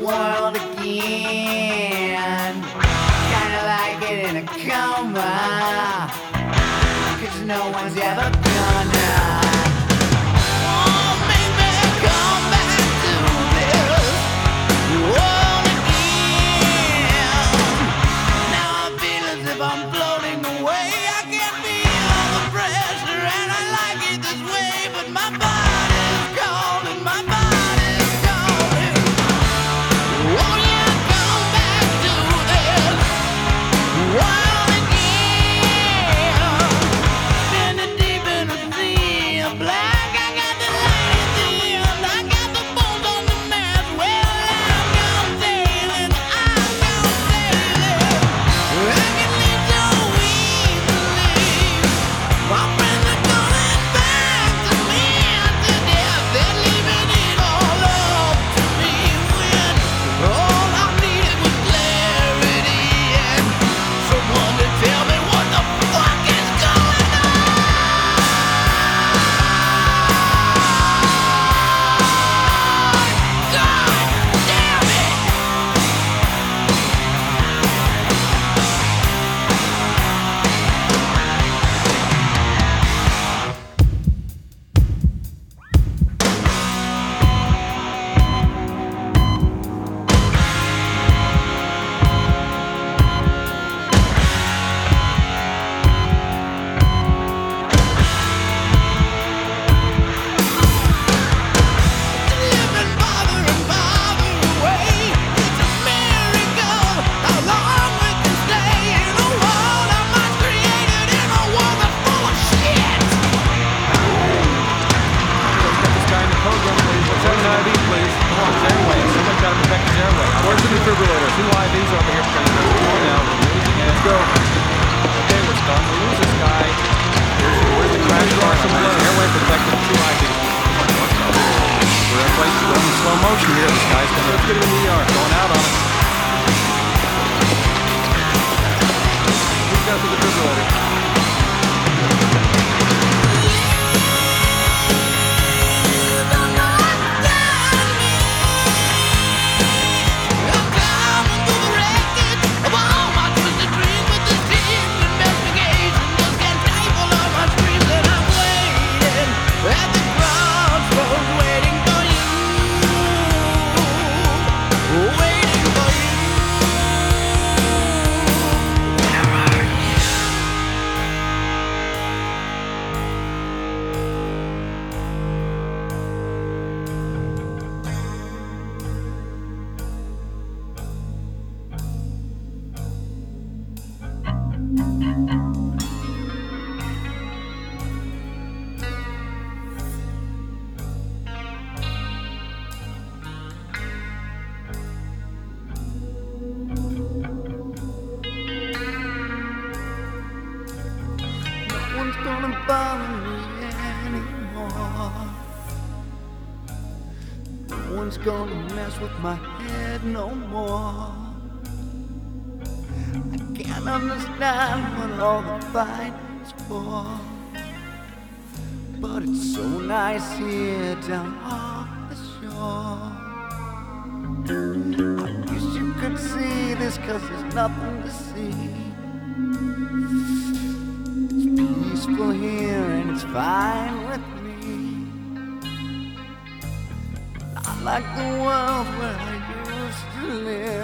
world again. Kinda like it in a coma, 'cause no one's ever gonna. Defibrillator. 2 IVs over here. Now, let's go. Okay, we're starting to lose this guy. Where's the crash bar? Airway protected. 2 IVs. We're in place. Going in slow motion here. This guy's going to get him in the ER. Going out on it. He's got the defibrillator. No one's gonna bother me anymore. No one's gonna mess with my head no more. I can't understand what all the fight is for, but it's so nice here down off the shore. I wish you could see this, 'cause there's nothing to see. It's peaceful here and it's fine with me. Not like the world where I used to live.